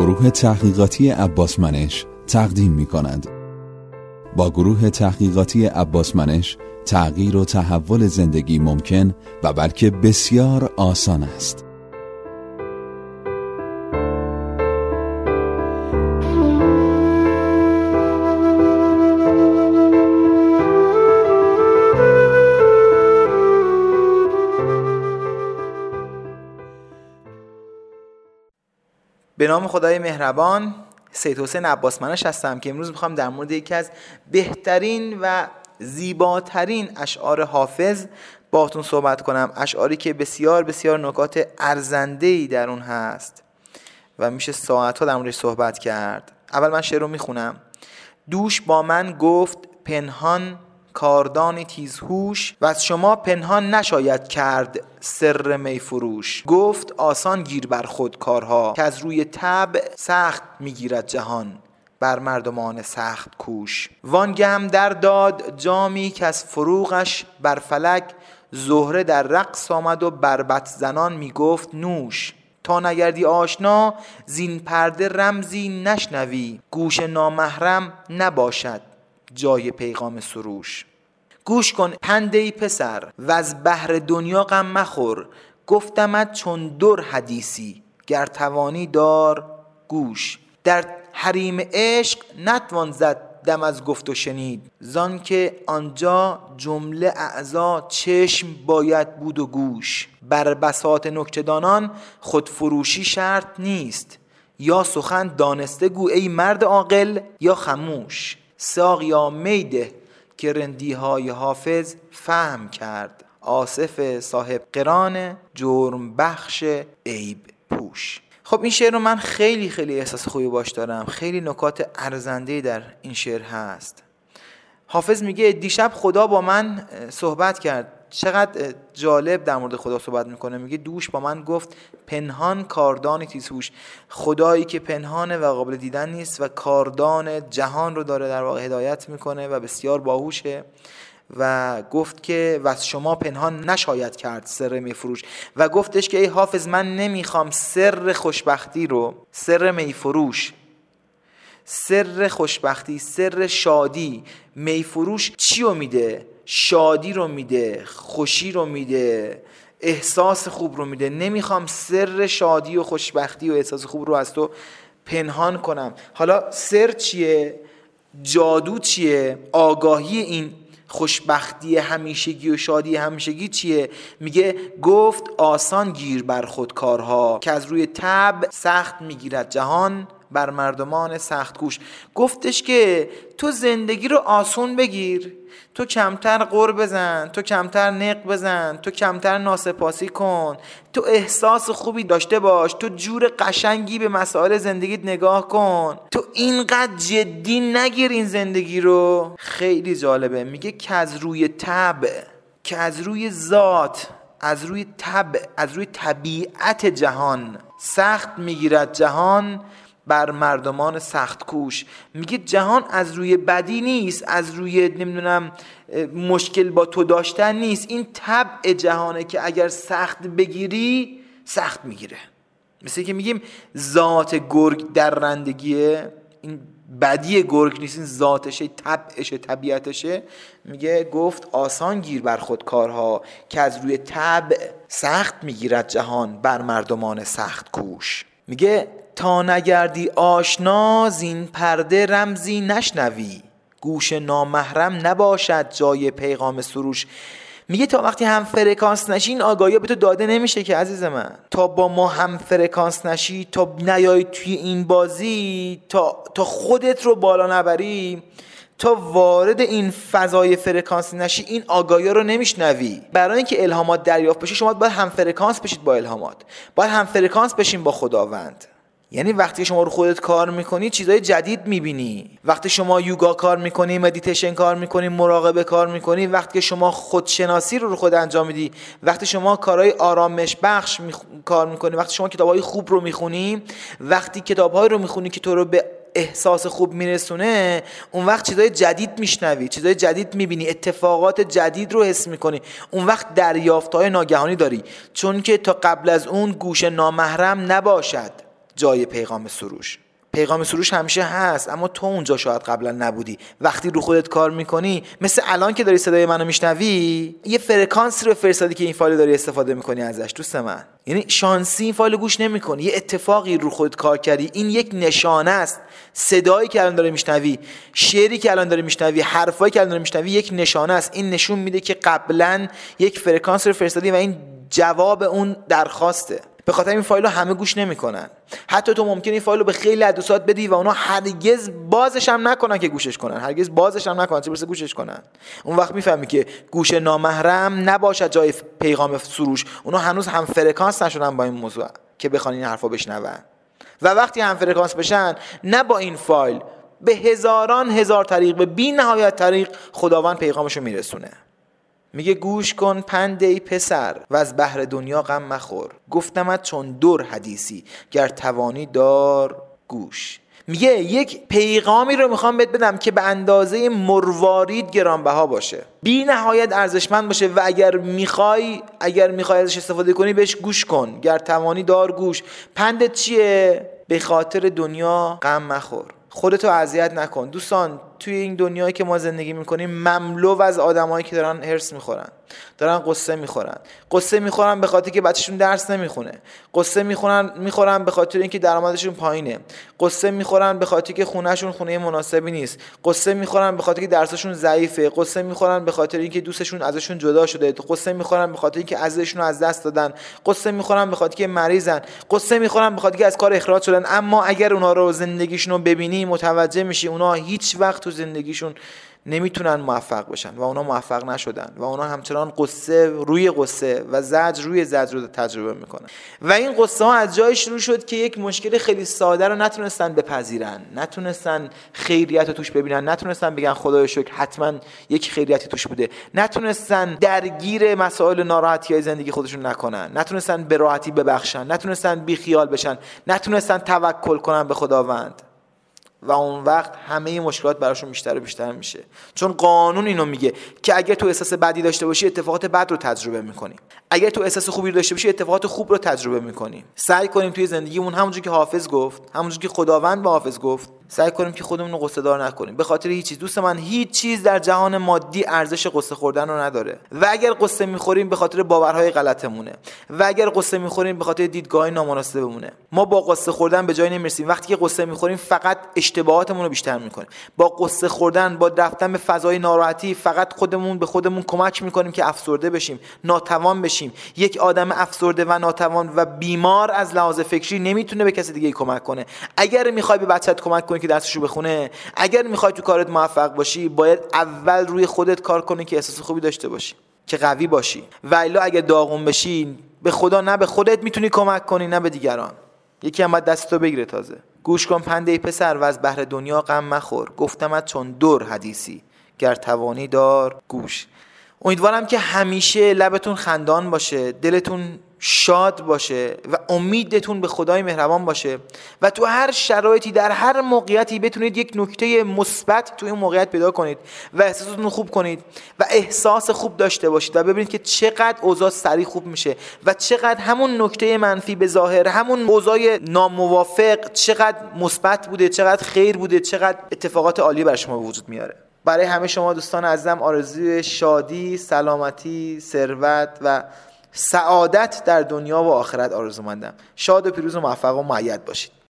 گروه تحقیقاتی عباس منش تقدیم می کند. با گروه تحقیقاتی عباس منش تغییر و تحول زندگی ممکن و بلکه بسیار آسان است. به نام خدای مهربان، سید حسین عباس منش هستم که امروز میخوام در مورد یکی از بهترین و زیباترین اشعار حافظ باهاتون صحبت کنم. اشعاری که بسیار بسیار نکات ارزنده‌ای در اون هست و میشه ساعت‌ها در موردش صحبت کرد. اول من شعر رو میخونم. دوش با من گفت پنهان کاردانی تیزهوش و از شما پنهان نشاید کرد سر می فروش. گفت آسان گیر بر خود کارها که از روی طبع سخت میگیرد جهان بر مردمان سخت کوش. وانگه هم در داد جامی که از فروغش بر فلک زهره در رقص آمد و بربط زنان میگفت نوش. تا نگردی آشنا زین پرده رمزی نشنوی گوش نامحرم نباشد جای پیغام سروش. گوش کن پنده‌ای پسر و از بحر دنیا غم مخور. گفتمت چون در حدیثی گر توانی دار گوش. در حریم عشق نتوان زد دم از گفت و شنید زان که آنجا جمله اعضا چشم باید بود و گوش. بر بساط نکته‌دانان خود فروشی شرط نیست. یا سخن دانسته گو ای مرد عاقل یا خموش. ساقیا میده که رندی های حافظ فهم کرد. آصف صاحب قران جرم بخش عیب پوش. خب این شعر رو من خیلی احساس خوبی باش دارم. خیلی نکات ارزنده‌ای در این شعر هست. حافظ میگه دیشب خدا با من صحبت کرد. چقدر جالب در مورد خدا صحبت میکنه. میگه دوش با من گفت پنهان کاردانی تیزهوش. خدایی که پنهانه و قابل دیدن نیست و کاردان جهان رو داره در واقع هدایت میکنه و بسیار باهوشه و گفت که و از شما پنهان نشاید کرد سر میفروش. و گفتش که ای حافظ من نمیخوام سر خوشبختی رو، سر میفروش، سر خوشبختی، سر شادی. میفروش چی رو میده؟ شادی رو میده، خوشی رو میده، احساس خوب رو میده. نمیخوام سر شادی و خوشبختی و احساس خوب رو از تو پنهان کنم. حالا سر چیه؟ جادو چیه؟ آگاهی این خوشبختی همیشگی و شادی همیشگی چیه؟ میگه گفت آسان گیر بر خود کارها که از روی طبع سخت میگیرد جهان بر مردمان سخت کوش. گفتش که تو زندگی رو آسون بگیر، تو کمتر غر بزن، تو کمتر نق بزن، تو کمتر ناسپاسی کن، تو احساس خوبی داشته باش، تو جور قشنگی به مسائل زندگیت نگاه کن، تو اینقدر جدی نگیر این زندگی رو. خیلی جالبه. میگه که از روی طبع، که از روی ذات، از روی طبع، از روی طبیعت جهان سخت میگیرد جهان بر مردمان سخت کوش. میگه جهان از روی بدی نیست، از روی نمیدونم مشکل با تو داشتن نیست. این طبع جهانه که اگر سخت بگیری سخت میگیره. مثل که میگیم ذات گرگ در رندگیه، این بدی گرگ نیست، این ذاتشه، طبعشه، طبیعتشه. میگه گفت آسان گیر بر خود کارها که از روی طبع سخت میگیرد جهان بر مردمان سخت کوش. میگه تا نگردی آشنا زین پرده رمزی نشنوی گوش نامحرم نباشد جای پیغام سروش. میگه تا وقتی هم فرکانس نشی این آگاهی به تو داده نمیشه که عزیز من. تا با ما هم فرکانس نشی، تا نیای توی این بازی، تا خودت رو بالا نبری، تا وارد این فضای فرکانس نشی، این آگاهی رو نمیشنوی. برای اینکه الهامات دریافت بشه شما باید هم فرکانس بشید با الهامات، باید هم فرکانس بشین با خداوند. یعنی وقتی شما رو خودت کار میکنی چیزای جدید میبینی. وقتی شما یوگا کار میکنی، مدیتیشن کار میکنی، مراقبه کار میکنی، وقتی شما خودشناسی رو خود انجام میدی، وقتی شما کارهای آرامش بخش کار میکنی، وقتی شما کتابهای خوب رو میخونی، وقتی کتابهایی رو میخونی که تو رو به احساس خوب میرسونه، اون وقت چیزای جدید میشنوی، چیزای جدید میبینی، اتفاقات جدید رو حس میکنی. اون وقت دریافت‌های ناگهانی داری، چون که تا قبل از اون گوش نامحرم نباشد جای پیغام سروش. پیغام سروش همیشه هست، اما تو اونجا شاید قبلا نبودی. وقتی رو خودت کار میکنی، مثل الان که داری صدای منو میشنوی، یه فرکانس رو فرستادی که این فایل داری استفاده میکنی ازش. دوست من، یعنی شانسی این فایل گوش نمیکنی، یه اتفاقی رو خودت کار کردی. این یک نشانه است. صدایی که الان داری میشنوی، شعری که الان داری میشنوی، حرفایی که الان داری میشنوی یک نشانه است. این نشون میده که قبلا یک فرکانس رو فرستادی و این جواب اون درخواسته. به خاطر این فایل رو همه گوش نمیکنن. حتی تو ممکنه این فایل رو به خیلی از دوستات بدی و اونا هرگز بازش هم نکنن که گوشش کنن، هرگز بازش هم نکنن چه برسه گوشش کنن. اون وقت میفهمی که گوش نامحرم نباشد جای پیغام سروش. اونا هنوز هم فرکانس نشدن با این موضوع که بخوان این حرفا بشنون. و وقتی هم فرکانس بشن، نه با این فایل، به هزاران هزار طریق، به بی نهایت طریق خداوند پیغامشو میرسونه. میگه گوش کن پند ای پسر و از بحر دنیا غم مخور، گفتمت چون در حدیثی گر توانی دار گوش. میگه یک پیغامی رو میخوام بهت بدم که به اندازه مروارید گرانبها باشه، بی نهایت ارزشمند باشه و اگر میخوای ازش استفاده کنی بهش گوش کن. گر توانی دار گوش. پندت چیه؟ به خاطر دنیا غم مخور، خودتو اذیت نکن. دوستان، توی این دنیایی که ما زندگی میکنیم مملو از آدمایی که دارن هرس میخورن، دارن قصه میخورن به خاطر که بچه‌شون درس نمیخونه، قصه میخورن به خاطر اینکه درآمدشون پایینه، قصه میخورن به خاطر که خونهشون خونه مناسبی نیست، قصه میخورن به خاطر که درسشون ضعیفه، قصه میخورن به خاطر اینکه دوستشون ازشون جدا شده، قصه میخورن به خاطر اینکه عزیزشون رو از دست دادن، قصه میخورن به خاطر که مریضن، قصه میخورن به خاطر که از کار اخراج شدن. اما اگر اونها رو زندگیشون رو ببینی متوجه میشی اونها هیچ وقت تو زندگیشون نمیتونن موفق بشن و اونا موفق نشدن و اونا همچنان قصه روی قصه و زجر روی زجر رو تجربه میکنن. و این قصه ها از جای شروع شد که یک مشکل خیلی ساده رو نتونستن بپذیرن، نتونستن خیریت رو توش ببینن، نتونستن بگن خدای شکر حتما یک خیریتی توش بوده، نتونستن درگیر مسائل ناراحتی های زندگی خودشون نکنن، نتونستن به راحتی ببخشن، نتونستن بی خیال بشن، نتونستن توکل کنن به خداوند. و اون وقت همه مشکلات براشون بیشتر و بیشتر میشه، چون قانون اینو میگه که اگر تو احساس بدی داشته باشی اتفاقات بد رو تجربه میکنی، اگر تو احساس خوبی داشته باشی اتفاقات خوب رو تجربه میکنی. سعی کنیم توی زندگیمون همونجوری که حافظ گفت، همونجوری که خداوند به حافظ گفت، سعی کنیم که خودمون رو قصه دار نکنیم به خاطر هیچ چیز. دوست من، هیچ چیز در جهان مادی ارزش قصه خوردن رو نداره. و اگر قصه میخوریم به خاطر باورهای غلطمونه و اگر قصه میخوریم به خاطر دیدگاه نامناسبمونه. ما با قصه خوردن به جایی نمیرسیم. وقتی که قصه میخوریم فقط اشتباهاتمون رو بیشتر میکنیم. با قصه خوردن، با رفتن به فضای ناراحتی، فقط خودمون به خودمون کمک میکنیم که افسرده بشیم، ناتوان بشیم. یک آدم افسرده و ناتوان و بیمار از لحاظ فکری نمیتونه به کسی دیگه کمک کنه. اگر میخوای به بچه‌ت کمک کنی که درسشو بخونه، اگر میخوای تو کارت موفق باشی، باید اول روی خودت کار کنی که احساس خوبی داشته باشی، که قوی باشی. و الا اگه داغون بشی، به خدا نه به خودت میتونی کمک کنی نه به دیگران. یکی هم باید دستتو بگیره. تازه گوش کن پند ای پسر و از بحر دنیا غم مخور، گفتمت چون در حدیثی گر توانی دار گوش. امیدوارم که همیشه لبتون خندان باشه، دلتون شاد باشه و امیدتون به خدای مهربان باشه و تو هر شرایطی، در هر موقعیتی بتونید یک نکته مثبت تو این موقعیت پیدا کنید و احساستون رو خوب کنید و احساس خوب داشته باشید و ببینید که چقدر اوضاع سریع خوب میشه و چقدر همون نکته منفی به ظاهر، همون اوضاع ناموافق چقدر مثبت بوده، چقدر خیر بوده، چقدر اتفاقات عالی برای شما وجود میاره. برای همه شما دوستان عزیزم آرزوی شادی، سلامتی، ثروت و سعادت در دنیا و آخرت آرزومندم. شاد و پیروز و موفق و مؤید باشید.